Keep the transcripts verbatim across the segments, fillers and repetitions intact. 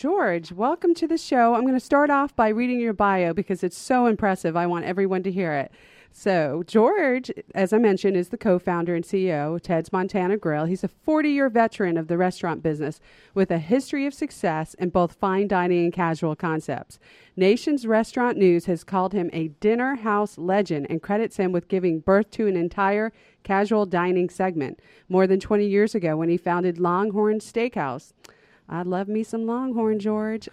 George, welcome to the show. I'm going to start off by reading your bio because it's so impressive. I want everyone to hear it. So George, as I mentioned, is the co-founder and C E O of Ted's Montana Grill. He's a forty-year veteran of the restaurant business with a history of success in both fine dining and casual concepts. Nation's Restaurant News has called him a dinner house legend and credits him with giving birth to an entire casual dining segment more than twenty years ago when he founded Longhorn Steakhouse. I love me some Longhorn, George.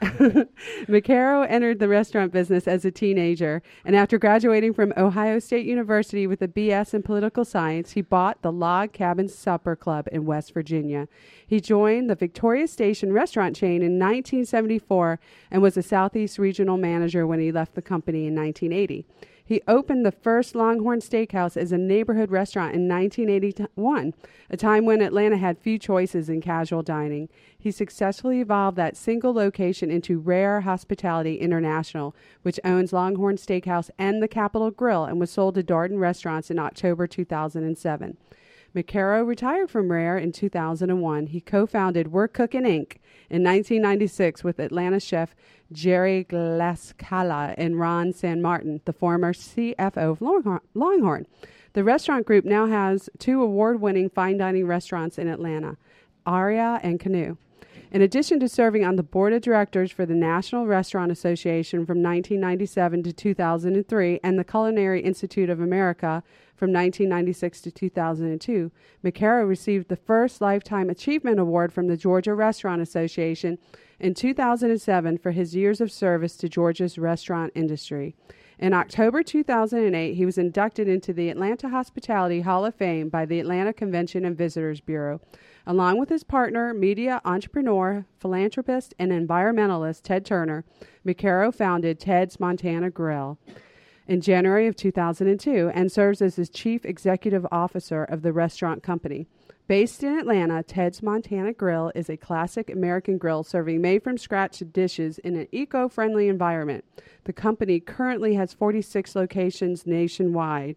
McCarrow entered the restaurant business as a teenager, and after graduating from Ohio State University with a B S in political science, he bought the Log Cabin Supper Club in West Virginia. He joined the Victoria Station restaurant chain in nineteen seventy-four and was a Southeast regional manager when he left the company in nineteen eighty. He opened the first Longhorn Steakhouse as a neighborhood restaurant in nineteen eighty-one, a time when Atlanta had few choices in casual dining. He successfully evolved that single location into Rare Hospitality International, which owns Longhorn Steakhouse and the Capitol Grill, and was sold to Darden Restaurants in October two thousand seven. McCarrow retired from Rare in two thousand one. He co-founded We're Cookin' Incorporated in nineteen ninety-six with Atlanta chef Jerry Glascala and Ron San Martin, the former C F O of Longhorn. The restaurant group now has two award-winning fine dining restaurants in Atlanta, Aria and Canoe. In addition to serving on the board of directors for the National Restaurant Association from nineteen ninety-seven to two thousand three and the Culinary Institute of America from nineteen ninety-six to two thousand two, McCarrow received the first Lifetime Achievement Award from the Georgia Restaurant Association in two thousand seven for his years of service to Georgia's restaurant industry. In October two thousand eight, he was inducted into the Atlanta Hospitality Hall of Fame by the Atlanta Convention and Visitors Bureau. Along with his partner, media entrepreneur, philanthropist, and environmentalist Ted Turner, McCarrow founded Ted's Montana Grill in January of two thousand two and serves as his chief executive officer of the restaurant company. Based in Atlanta, Ted's Montana Grill is a classic American grill serving made-from-scratch dishes in an eco-friendly environment. The company currently has forty-six locations nationwide.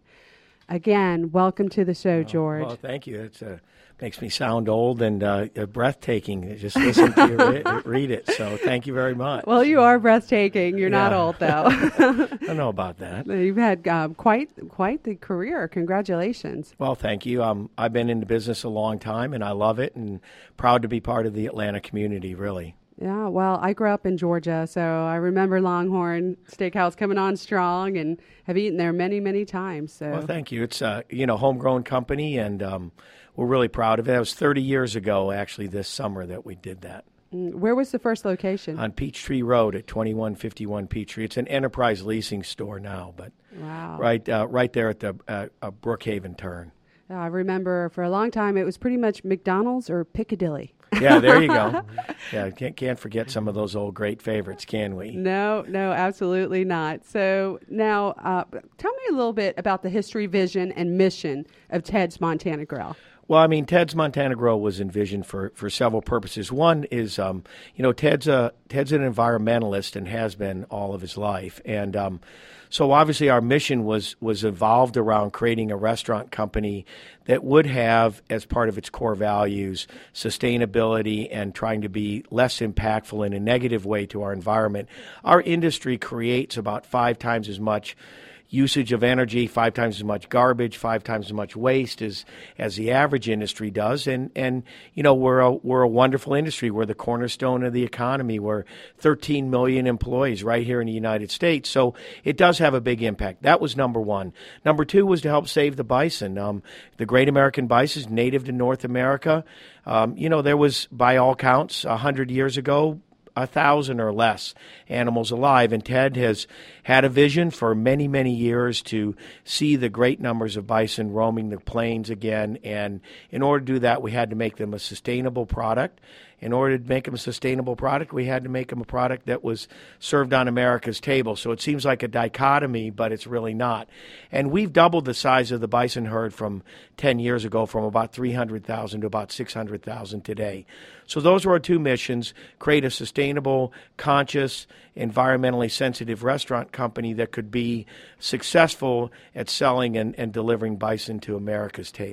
Again, welcome to the show, George. Oh, well, thank you. It uh, makes me sound old and uh, breathtaking. Just listen to you re- read it. So thank you very much. Well, you are breathtaking. You're yeah. not old, though. I don't know about that. You've had um, quite quite the career. Congratulations. Well, thank you. Um, I've been in the business a long time, and I love it, and proud to be part of the Atlanta community, really. Yeah, well, I grew up in Georgia, so I remember Longhorn Steakhouse coming on strong and have eaten there many, many times. So. Well, thank you. It's a you know homegrown company, and um, we're really proud of it. It was thirty years ago, actually, this summer that we did that. Where was the first location? On Peachtree Road at twenty-one fifty-one Peachtree. It's an enterprise leasing store now, but wow. right uh, right there at the uh, uh, Brookhaven turn. I remember for a long time it was pretty much McDonald's or Piccadilly. Yeah, there you go. Yeah, can't can't forget some of those old great favorites, can we? No, no, absolutely not. So now, uh, tell me a little bit about the history, vision, and mission of Ted's Montana Grill. Well, I mean, Ted's Montana Grill was envisioned for, for several purposes. One is, um, you know, Ted's a Ted's an environmentalist and has been all of his life, and um, so obviously our mission was was evolved around creating a restaurant company that would have, as part of its core values, sustainability and trying to be less impactful in a negative way to our environment. Our industry creates about five times as much usage of energy, five times as much garbage, five times as much waste as as the average industry does. And and you know we're a we're a wonderful industry. We're the cornerstone of the economy. We're thirteen million employees right here in the United States. So it does have a big impact. That was number one. Number two was to help save the bison. Um, the Great American Bison is native to North America. Um, you know there was, by all counts, a hundred years ago, a thousand or less animals alive. And Ted has had a vision for many, many years to see the great numbers of bison roaming the plains again. And in order to do that, we had to make them a sustainable product. In order to make them a sustainable product, we had to make them a product that was served on America's table. So it seems like a dichotomy, but it's really not. And we've doubled the size of the bison herd from ten years ago, from about three hundred thousand to about six hundred thousand today. So those were our two missions: create a sustainable, conscious, environmentally sensitive restaurant company that could be successful at selling and, and delivering bison to America's table.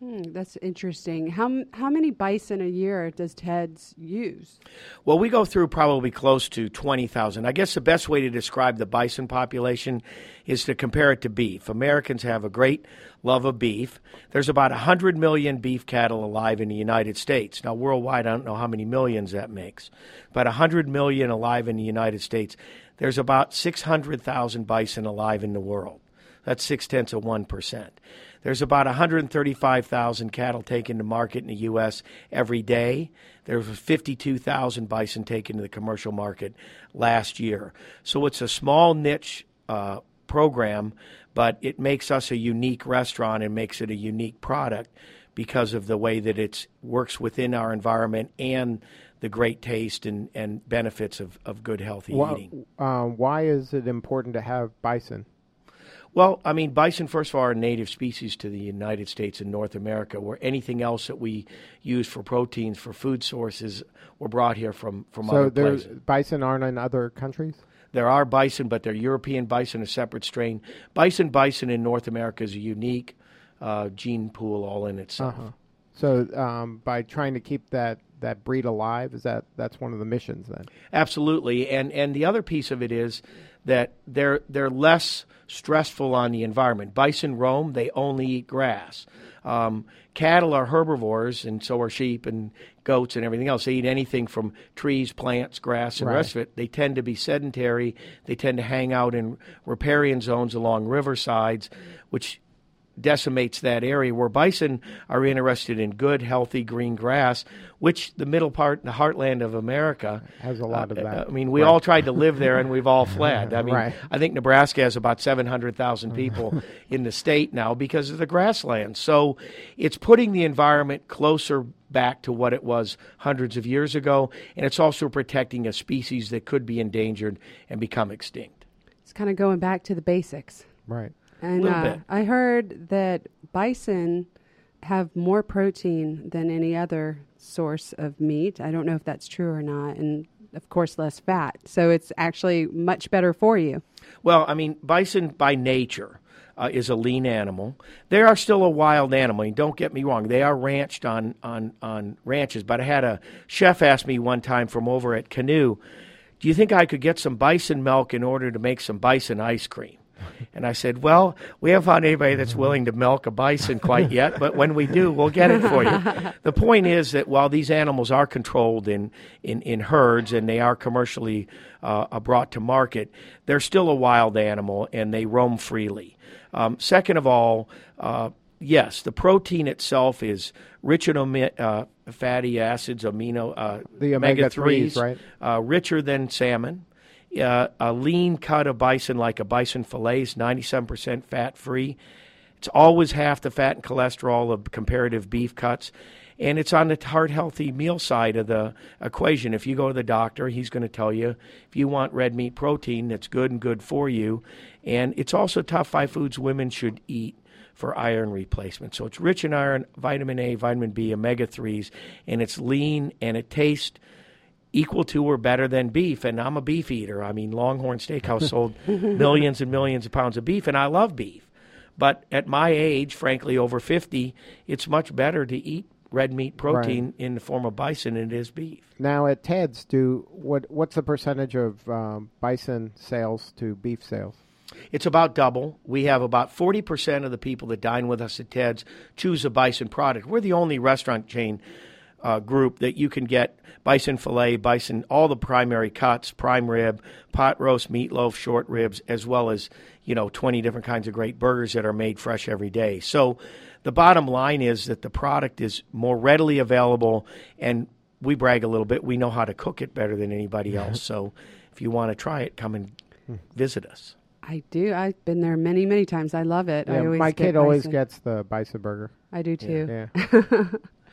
Hmm, that's interesting. How m- how many bison a year does Ted's use? Well, we go through probably close to twenty thousand. I guess the best way to describe the bison population is to compare it to beef. Americans have a great love of beef. There's about one hundred million beef cattle alive in the United States. Now, worldwide, I don't know how many millions that makes, but one hundred million alive in the United States. There's about six hundred thousand bison alive in the world. That's six-tenths of one percent. There's about one hundred thirty-five thousand cattle taken to market in the U S every day. There was fifty-two thousand bison taken to the commercial market last year. So it's a small niche uh, program, but it makes us a unique restaurant and makes it a unique product because of the way that it works within our environment and the great taste and, and benefits of, of good, healthy why, eating. Uh, why is it important to have bison? Well, I mean, bison, first of all, are a native species to the United States and North America, where anything else that we use for proteins, for food sources, were brought here from, from so other places. So bison aren't in other countries? There are bison, but they're European bison, a separate strain. Bison bison in North America is a unique uh, gene pool all in itself. Uh-huh. So um, by trying to keep that, that breed alive, is that that's one of the missions then? Absolutely. And and the other piece of it is that they're they're less stressful on the environment. Bison roam, they only eat grass. Um, cattle are herbivores, and so are sheep and goats and everything else. They eat anything from trees, plants, grass, and right. the rest of it. They tend to be sedentary. They tend to hang out in riparian zones along riversides, which decimates that area, where bison are interested in good, healthy green grass, which the middle part, the heartland of America, has a lot uh, of that. I mean, we right. all tried to live there, and we've all fled. I mean, right. I think Nebraska has about seven hundred thousand people in the state now because of the grasslands. So it's putting the environment closer back to what it was hundreds of years ago, and it's also protecting a species that could be endangered and become extinct. It's kind of going back to the basics. Right. And uh, I heard that bison have more protein than any other source of meat. I don't know if that's true or not. And, of course, less fat. So it's actually much better for you. Well, I mean, bison by nature uh, is a lean animal. They are still a wild animal. And don't get me wrong. They are ranched on, on, on ranches. But I had a chef ask me one time from over at Canoe, do you think I could get some bison milk in order to make some bison ice cream? And I said, well, we haven't found anybody that's willing to milk a bison quite yet, but when we do, we'll get it for you. The point is that while these animals are controlled in, in, in herds and they are commercially uh, brought to market, they're still a wild animal and they roam freely. Um, second of all, uh, yes, the protein itself is rich in omi- uh, fatty acids, amino uh, the omega threes, right? Uh, richer than salmon. Uh, a lean cut of bison, like a bison fillet, is ninety-seven percent fat-free. It's always half the fat and cholesterol of comparative beef cuts. And it's on the heart-healthy meal side of the equation. If you go to the doctor, he's going to tell you if you want red meat protein, that's good and good for you. And it's also top five foods women should eat for iron replacement. So it's rich in iron, vitamin A, vitamin B, omega threes, and it's lean, and it tastes equal to or better than beef. And I'm a beef eater. I mean, Longhorn Steakhouse sold millions and millions of pounds of beef, and I love beef. But at my age, frankly, over fifty, it's much better to eat red meat protein right. in the form of bison than it is beef. Now at Ted's, do what? what's the percentage of um, bison sales to beef sales? It's about double. We have about forty percent of the people that dine with us at Ted's choose a bison product. We're the only restaurant chain uh, group that you can get bison fillet, bison, all the primary cuts, prime rib, pot roast, meatloaf, short ribs, as well as, you know, twenty different kinds of great burgers that are made fresh every day. So the bottom line is that the product is more readily available, and we brag a little bit. We know how to cook it better than anybody else. So if you want to try it, come and visit us. I do. I've been there many, many times. I love it. Yeah, I always my get kid always bison. gets the bison burger. I do too. Yeah. yeah.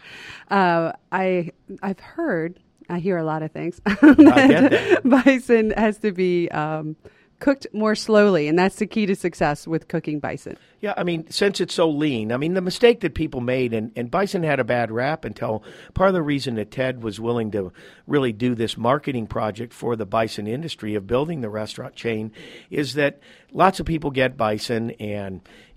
uh, I I've heard. I hear a lot of things. I get that. Bison has to be um, cooked more slowly, and that's the key to success with cooking bison. Yeah, I mean, since it's so lean, I mean, the mistake that people made, and, and bison had a bad rap until part of the reason that Ted was willing to really do this marketing project for the bison industry of building the restaurant chain is that lots of people get bison and,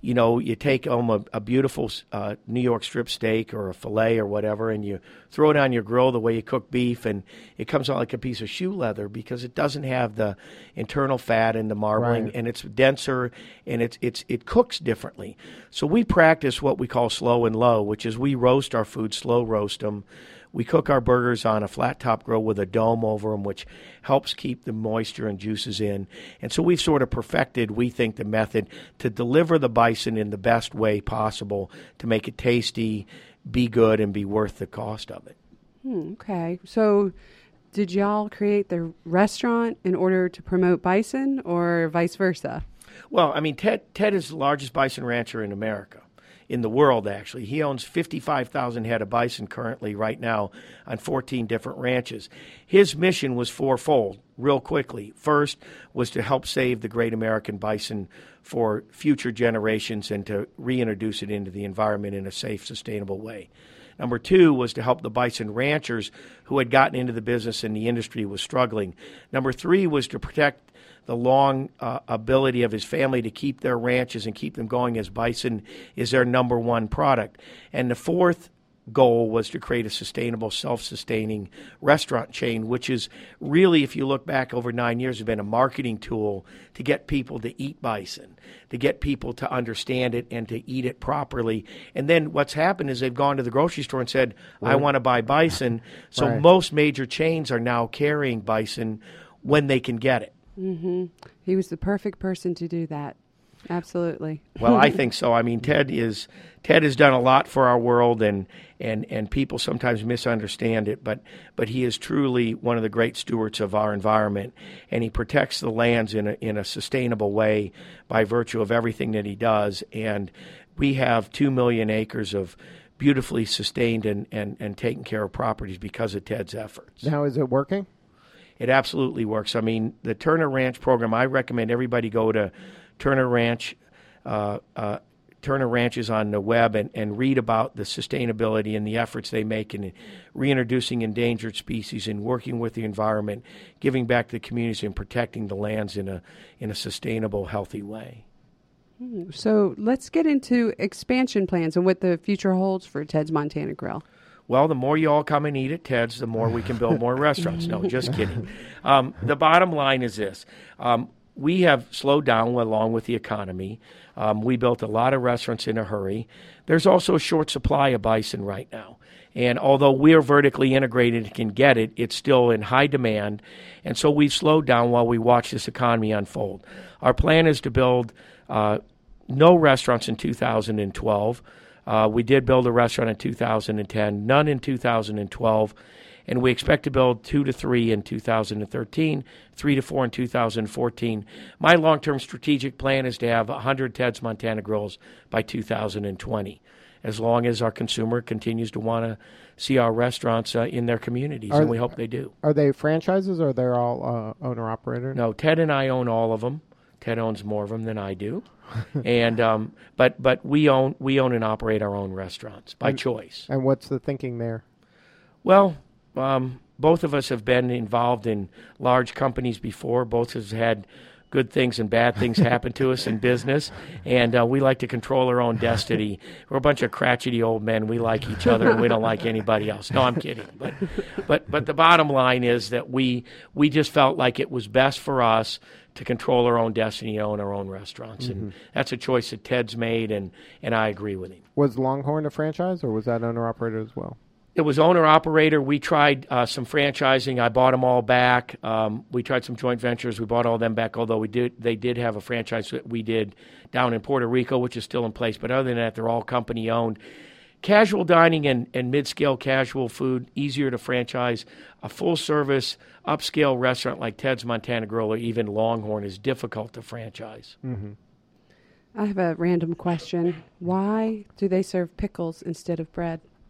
you know, you take home a, a beautiful uh, New York strip steak or a filet or whatever, and you throw it on your grill the way you cook beef, and it comes out like a piece of shoe leather because it doesn't have the internal fat and the marbling, Right. and it's denser, and it's it's it cooks differently. So we practice what we call slow and low, which is we roast our food, slow roast them. We cook our burgers on a flat top grill with a dome over them, which helps keep the moisture and juices in. And so we've sort of perfected, we think, the method to deliver the bison in the best way possible to make it tasty, be good, and be worth the cost of it. Hmm, okay. So did y'all create the restaurant in order to promote bison or vice versa? Well, I mean, Ted, Ted is the largest bison rancher in America. In the world, actually. He owns fifty-five thousand head of bison currently right now on fourteen different ranches. His mission was fourfold, real quickly. First was to help save the great American bison for future generations and to reintroduce it into the environment in a safe, sustainable way. Number two was to help the bison ranchers who had gotten into the business and the industry was struggling. Number three was to protect the long uh, ability of his family to keep their ranches and keep them going as bison is their number one product. And the fourth goal was to create a sustainable, self-sustaining restaurant chain, which is really, if you look back over nine years, has been a marketing tool to get people to eat bison, to get people to understand it and to eat it properly. And then what's happened is they've gone to the grocery store and said, I want to buy bison. So Right. most major chains are now carrying bison when they can get it. Mm-hmm. He was the perfect person to do that. Absolutely. Well, I think so. I mean, Ted is Ted has done a lot for our world, and and and people sometimes misunderstand it, but but he is truly one of the great stewards of our environment, and he protects the lands in a in a sustainable way by virtue of everything that he does. And we have two million acres of beautifully sustained and, and, and taken care of properties because of Ted's efforts. Now, is it working? It absolutely works. I mean, the Turner Ranch program, I recommend everybody go to Turner Ranch, uh, uh, Turner Ranch is on the web, and, and read about the sustainability and the efforts they make in reintroducing endangered species and working with the environment, giving back to the communities and protecting the lands in a in a sustainable, healthy way. So let's get into expansion plans and what the future holds for Ted's Montana Grill. Well, the more you all come and eat at Ted's, the more we can build more restaurants. No, just kidding. Um, the bottom line is this. Um, we have slowed down along with the economy. Um, we built a lot of restaurants in a hurry. There's also a short supply of bison right now. And although we're vertically integrated and can get it, it's still in high demand. And so we've slowed down while we watch this economy unfold. Our plan is to build uh, no restaurants in two thousand twelve. Uh, we did build a restaurant in two thousand ten, none in two thousand twelve, and we expect to build two to three in two thousand thirteen, three to four in two thousand fourteen. My long-term strategic plan is to have one hundred Ted's Montana Grills by two thousand twenty, as long as our consumer continues to want to see our restaurants uh, in their communities, Are and we hope they do. Are they franchises or they're all uh, owner-operator? No, Ted and I own all of them. Ted owns more of them than I do. and um, but but we own we own and operate our own restaurants by and, choice. And what's the thinking there? Well, um, both of us have been involved in large companies before. Both have had good things and bad things happen to us in business, and uh, we like to control our own destiny. We're a bunch of crotchety old men. We like each other, and we don't like anybody else. No, I'm kidding. But but but the bottom line is that we we just felt like it was best for us to control our own destiny, own our own restaurants. Mm-hmm. And that's a choice that Ted's made, and, and I agree with him. Was Longhorn a franchise, or was that owner-operator as well? It was owner-operator. We tried uh, some franchising. I bought them all back. Um, we tried some joint ventures. We bought all them back, although we did. They did have a franchise that we did down in Puerto Rico, which is still in place. But other than that, they're all company-owned. Casual dining and, and mid-scale casual food, easier to franchise. A full-service, upscale restaurant like Ted's Montana Grill or even Longhorn is difficult to franchise. Mm-hmm. I have a random question. Why do they serve pickles instead of bread?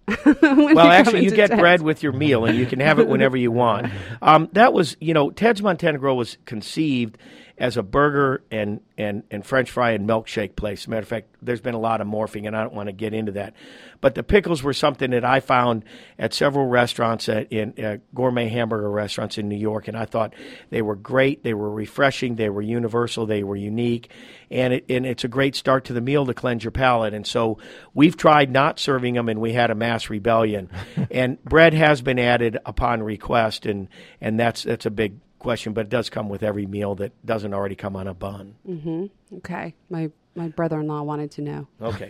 Well, actually, you get Ted's. bread with your meal, and you can have it whenever you want. Um, that was, you know, Ted's Montana Grill was conceived as a burger and, and, and French fry and milkshake place. As a matter of fact, there's been a lot of morphing, and I don't want to get into that. But the pickles were something that I found at several restaurants, at, in uh, gourmet hamburger restaurants in New York, and I thought they were great, they were refreshing, they were universal, they were unique, and, it, and it's a great start to the meal to cleanse your palate. And so we've tried not serving them, and we had a mass rebellion. And bread has been added upon request, and, and that's that's a big question, but it does come with every meal that doesn't already come on a bun. Mm-hmm. Okay. My my brother-in-law wanted to know. Okay.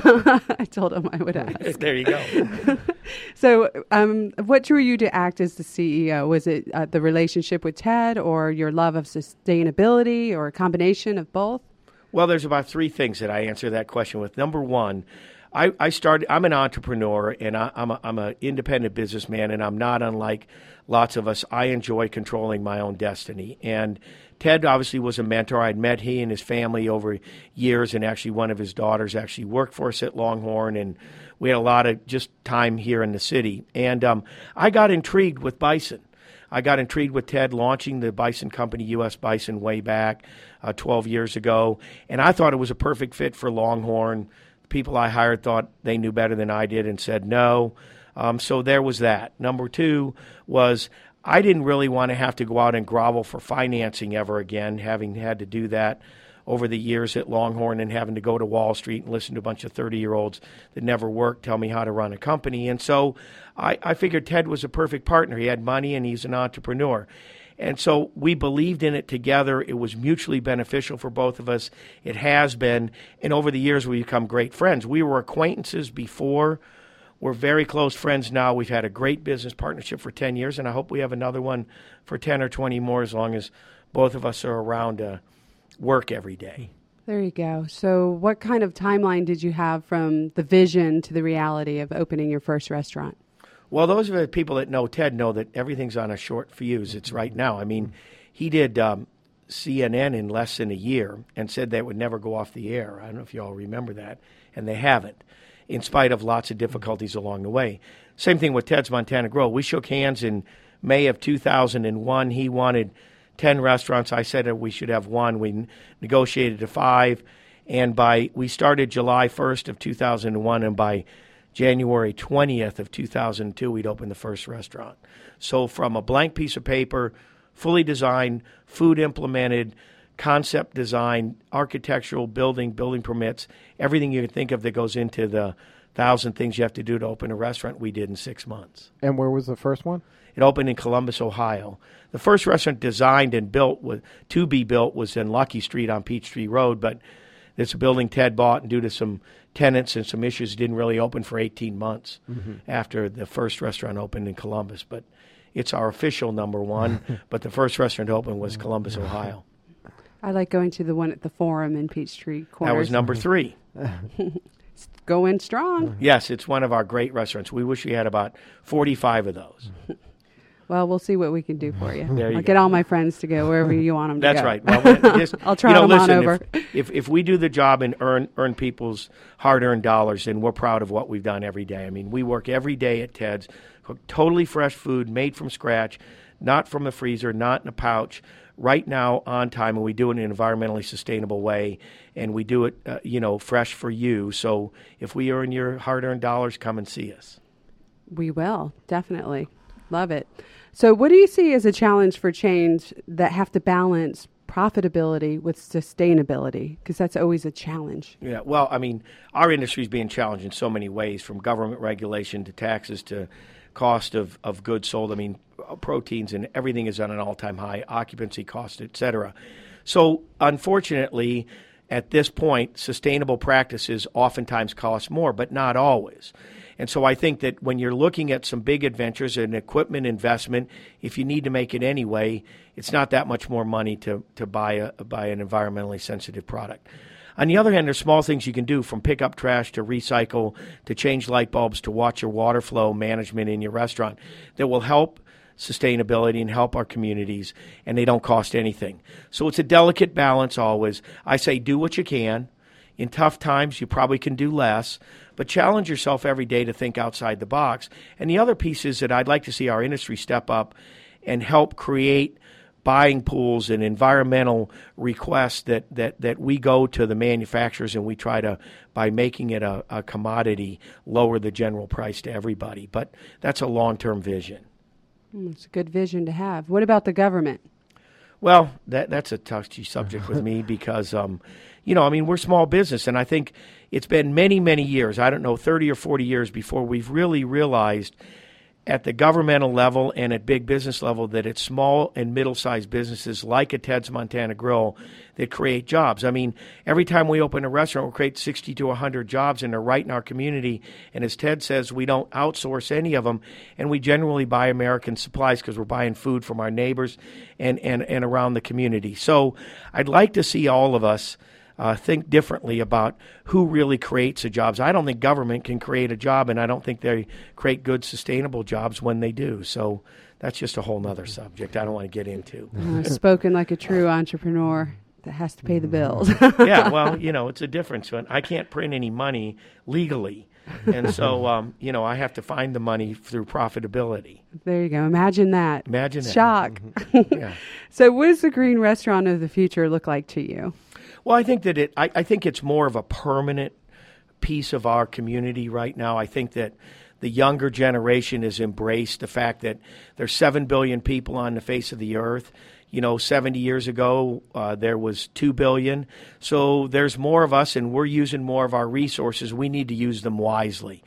I told him I would ask. There you go. So um, what drew you to act as the C E O? Was it uh, the relationship with Ted, or your love of sustainability, or a combination of both? Well, there's about three things that I answer that question with. Number one, I, I started. I'm an entrepreneur, and I, I'm a, I'm an independent businessman, and I'm not unlike lots of us. I enjoy controlling my own destiny. And Ted obviously was a mentor. I'd met he and his family over years, and actually one of his daughters actually worked for us at Longhorn, and we had a lot of just time here in the city. And um, I got intrigued with bison. I got intrigued with Ted launching the Bison Company, U S Bison, way back uh, twelve years ago, and I thought it was a perfect fit for Longhorn. People I hired thought they knew better than I did and said no. Um, so there was that. Number two was I didn't really want to have to go out and grovel for financing ever again, having had to do that over the years at Longhorn and having to go to Wall Street and listen to a bunch of thirty-year-olds that never worked tell me how to run a company. And so I, I figured Ted was a perfect partner. He had money and he's an entrepreneur. And so we believed in it together. It was mutually beneficial for both of us. It has been. And over the years, we've become great friends. We were acquaintances before. We're very close friends now. We've had a great business partnership for ten years, and I hope we have another one for ten or twenty more as long as both of us are around to work every day. There you go. So what kind of timeline did you have from the vision to the reality of opening your first restaurant? Well, those of the people that know Ted know that everything's on a short fuse. It's right now. I mean, he did um, C N N in less than a year and said they would never go off the air. I don't know if you all remember that, and they haven't, in spite of lots of difficulties along the way. Same thing with Ted's Montana Grill. We shook hands in May of two thousand one. He wanted ten restaurants. I said that we should have one. We negotiated to five, and by we started July first of two thousand one, and by January twentieth of two thousand two, we'd opened the first restaurant. So from a blank piece of paper, fully designed, food implemented, concept design, architectural, building, building permits, everything you can think of that goes into the thousand things you have to do to open a restaurant, we did in six months. And where was the first one? It opened in Columbus, Ohio. The first restaurant designed and built with, to be built was in Lucky Street on Peachtree Road, but it's a building Ted bought, and due to some tenants and some issues, didn't really open for eighteen months mm-hmm. after the first restaurant opened in Columbus. But it's our official number one, but the first restaurant opened was Columbus, Ohio. I like going to the one at the Forum in Peachtree Corners. That was number three. It's going strong. Yes, it's one of our great restaurants. We wish we had about forty-five of those. Well, we'll see what we can do for you. There you I'll go. get all my friends to go wherever you want them to That's go. right. Well, just, I'll try you know, them listen, on over. If, if if we do the job and earn earn people's hard-earned dollars, then we're proud of what we've done every day. I mean, we work every day at Ted's, cook totally fresh food, made from scratch, not from the freezer, not in a pouch, right now on time, and we do it in an environmentally sustainable way, and we do it, uh, you know, fresh for you. So if we earn your hard-earned dollars, come and see us. We will, definitely. Love it. So what do you see as a challenge for chains that have to balance profitability with sustainability? Because that's always a challenge. Yeah, well, I mean, our industry is being challenged in so many ways, from government regulation to taxes to cost of, of goods sold. I mean, proteins and everything is on an all-time high, occupancy cost, et cetera. So, unfortunately, at this point, sustainable practices oftentimes cost more, but not always. And so I think that when you're looking at some big adventures and equipment investment, if you need to make it anyway, it's not that much more money to, to buy a buy an environmentally sensitive product. On the other hand, there's small things you can do, from pick up trash to recycle to change light bulbs to watch your water flow management in your restaurant, that will help sustainability and help our communities, and they don't cost anything. So it's a delicate balance always. I say do what you can. in tough times, you probably can do less, but challenge yourself every day to think outside the box. And the other piece is that I'd like to see our industry step up and help create buying pools and environmental requests that, that, that we go to the manufacturers and we try to, by making it a, a commodity, lower the general price to everybody. But that's a long-term vision. It's a good vision to have. What about the government? Well, that that's a touchy subject with me because, um, you know, I mean, we're small business, and I think it's been many, many years, I don't know, thirty or forty years before we've really realized at the governmental level and at big business level that it's small and middle-sized businesses like a Ted's Montana Grill that create jobs. I mean, every time we open a restaurant, we create sixty to one hundred jobs, and they're right in our community. And as Ted says, we don't outsource any of them, and we generally buy American supplies because we're buying food from our neighbors and, and, and around the community. So I'd like to see all of us Uh, think differently about who really creates the jobs. I don't think government can create a job, and I don't think they create good, sustainable jobs when they do. So that's just a whole nother subject I don't want to get into. Uh, spoken like a true entrepreneur that has to pay the bills. Yeah, well, you know, it's a difference. When I can't print any money legally, and so, um, you know, I have to find the money through profitability. There you go. Imagine that. Imagine that. Shock. Yeah. So what does the green restaurant of the future look like to you? Well, I think that it. I, I think it's more of a permanent piece of our community right now. I think that the younger generation has embraced the fact that there's seven billion people on the face of the earth. You know, seventy years ago, uh, there was two billion. So there's more of us, and we're using more of our resources. We need to use them wisely.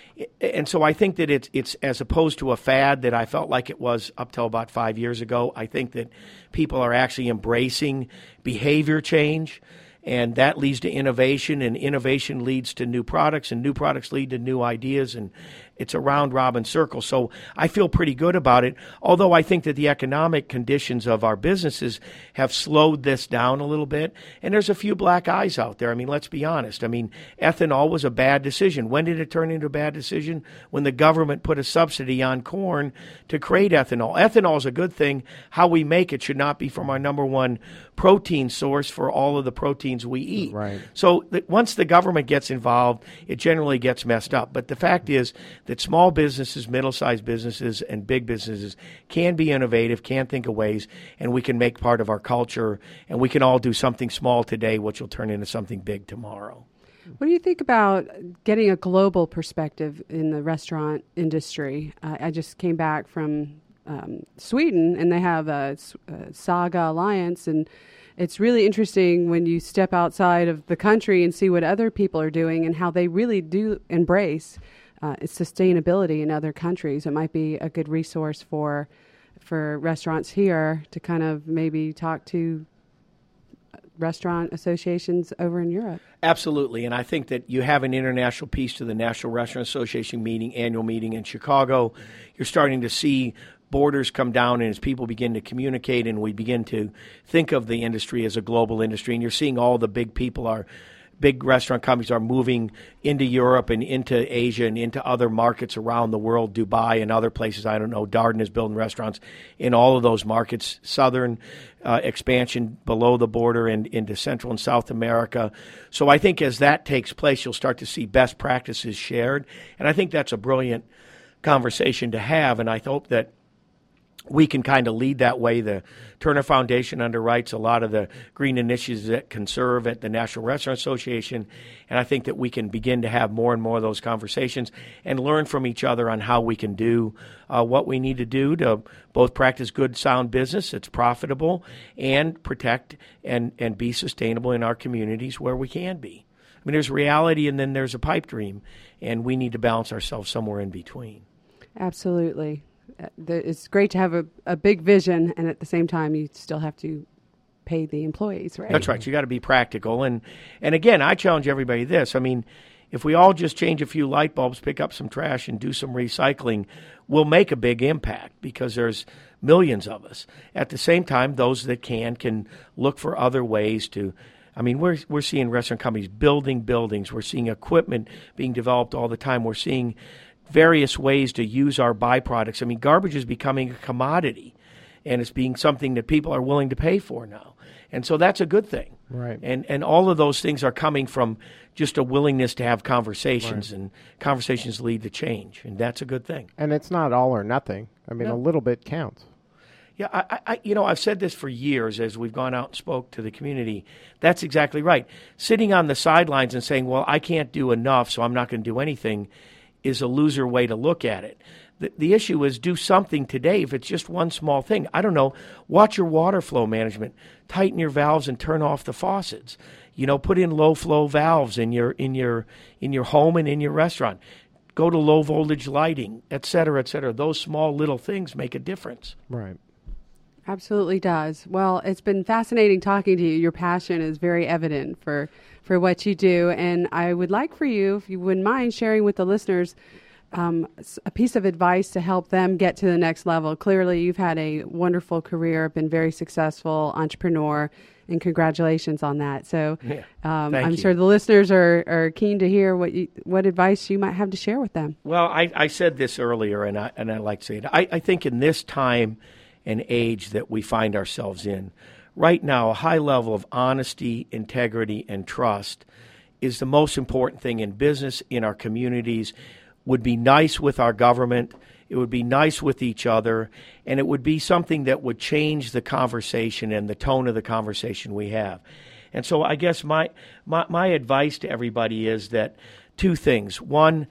And so I think that it's, it's as opposed to a fad that I felt like it was up till about five years ago, I think that people are actually embracing behavior change, and that leads to innovation, and innovation leads to new products, and new products lead to new ideas, and it's a round-robin circle. So I feel pretty good about it, although I think that the economic conditions of our businesses have slowed this down a little bit, and there's a few black eyes out there. I mean, let's be honest. I mean, ethanol was a bad decision. When did it turn into a bad decision? When the government put a subsidy on corn to create ethanol. Ethanol is a good thing. How we make it should not be from our number one protein source for all of the proteins we eat. Right. So th- once the government gets involved, it generally gets messed up. But the fact is that small businesses, middle-sized businesses, and big businesses can be innovative, can think of ways, and we can make part of our culture, and we can all do something small today, which will turn into something big tomorrow. What do you think about getting a global perspective in the restaurant industry? Uh, I just came back from um, Sweden, and they have a, a Saga Alliance, and it's really interesting when you step outside of the country and see what other people are doing and how they really do embrace uh, sustainability in other countries. It might be a good resource for for restaurants here to kind of maybe talk to restaurant associations over in Europe. Absolutely, and I think that you have an international piece to the National Restaurant Association meeting, annual meeting in Chicago. You're starting to see borders come down, and as people begin to communicate and we begin to think of the industry as a global industry, and you're seeing all the big people are big restaurant companies are moving into Europe and into Asia and into other markets around the world, Dubai and other places. I don't know. Darden is building restaurants in all of those markets, southern uh, expansion below the border and into Central and South America. So I think as that takes place, you'll start to see best practices shared. And I think that's a brilliant conversation to have. And I hope that we can kind of lead that way. The Turner Foundation underwrites a lot of the green initiatives that Conserve at the National Restaurant Association, and I think that we can begin to have more and more of those conversations and learn from each other on how we can do uh, what we need to do to both practice good, sound business that's profitable and protect and, and be sustainable in our communities where we can be. I mean, there's reality and then there's a pipe dream, and we need to balance ourselves somewhere in between. Absolutely. It's great to have a, a big vision, and at the same time, you still have to pay the employees, right? That's right. You got to be practical. And, and again, I challenge everybody this. I mean, if we all just change a few light bulbs, pick up some trash, and do some recycling, we'll make a big impact because there's millions of us. At the same time, those that can can look for other ways to I mean, we're we're seeing restaurant companies building buildings. We're seeing equipment being developed all the time. We're seeing various ways to use our byproducts. I mean, garbage is becoming a commodity, and it's being something that people are willing to pay for now. And so that's a good thing. Right. And and all of those things are coming from just a willingness to have conversations, right. And conversations lead to change, and that's a good thing. And it's not all or nothing. I mean, no. a little bit counts. Yeah, I, I, you know, I've said this for years as we've gone out and spoke to the community. That's exactly right. Sitting on the sidelines and saying, well, I can't do enough, so I'm not going to do anything, is a loser way to look at it. The, the issue is do something today. If it's just one small thing, I don't know, watch your water flow management, tighten your valves and turn off the faucets. You know, put in low flow valves in your in your in your home and in your restaurant. Go to low voltage lighting, et cetera, et cetera. Those small little things make a difference. Right. Absolutely does. Well, it's been fascinating talking to you. Your passion is very evident for, for what you do. And I would like for you, if you wouldn't mind, sharing with the listeners um, a piece of advice to help them get to the next level. Clearly, you've had a wonderful career, been very successful entrepreneur, and congratulations on that. So yeah, um, I'm you. sure the listeners are, are keen to hear what you, what advice you might have to share with them. Well, I, I said this earlier, and I, and I like to say it. I, I think in this time and age that we find ourselves in. Right now, a high level of honesty, integrity, and trust is the most important thing in business, in our communities. Would be nice with our government, it would be nice with each other, and it would be something that would change the conversation and the tone of the conversation we have. And so I guess my my, my advice to everybody is that two things. One,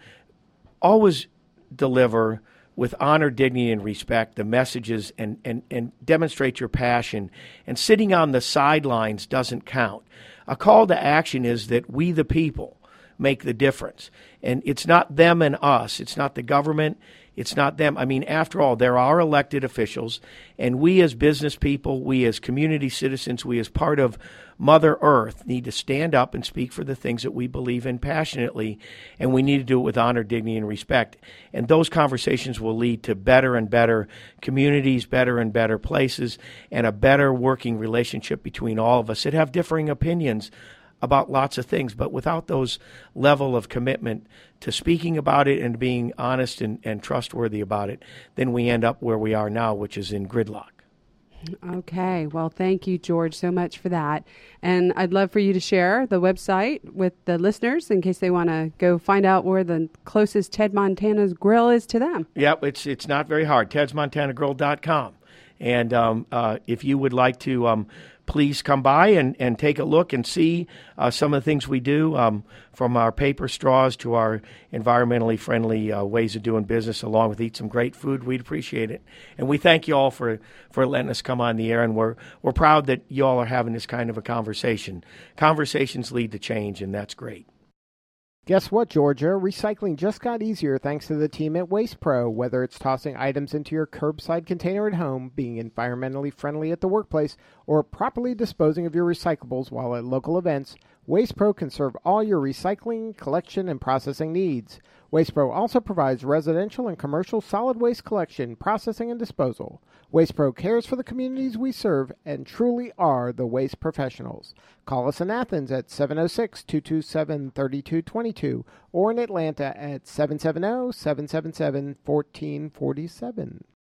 always deliver with honor, dignity, and respect, the messages, and, and, and demonstrate your passion. And sitting on the sidelines doesn't count. A call to action is that we, the people, make the difference. And it's not them and us. It's not the government. It's not them. I mean, after all, there are elected officials, and we as business people, we as community citizens, we as part of Mother Earth need to stand up and speak for the things that we believe in passionately, and we need to do it with honor, dignity, and respect. And those conversations will lead to better and better communities, better and better places, and a better working relationship between all of us that have differing opinions about lots of things, but without those level of commitment to speaking about it and being honest and, and trustworthy about it, then we end up where we are now, which is in gridlock. Okay. Well, thank you, George, so much for that. And I'd love for you to share the website with the listeners in case they want to go find out where the closest Ted Montana's Grill is to them. Yep, it's it's not very hard, teds montana grill dot com. And um, uh, if you would like to um, please come by and, and take a look and see uh, some of the things we do, um, from our paper straws to our environmentally friendly uh, ways of doing business, along with eat some great food. We'd appreciate it. And we thank you all for, for letting us come on the air, and we're, we're proud that you all are having this kind of a conversation. Conversations lead to change, and that's great. Guess what, Georgia? Recycling just got easier thanks to the team at Waste Pro. Whether it's tossing items into your curbside container at home, being environmentally friendly at the workplace, or properly disposing of your recyclables while at local events, Waste Pro can serve all your recycling, collection, and processing needs. Waste Pro also provides residential and commercial solid waste collection, processing, and disposal. Waste Pro cares for the communities we serve and truly are the waste professionals. Call us in Athens at seven oh six, two two seven, three two two two or in Atlanta at seven seven zero, seven seven seven, one four four seven.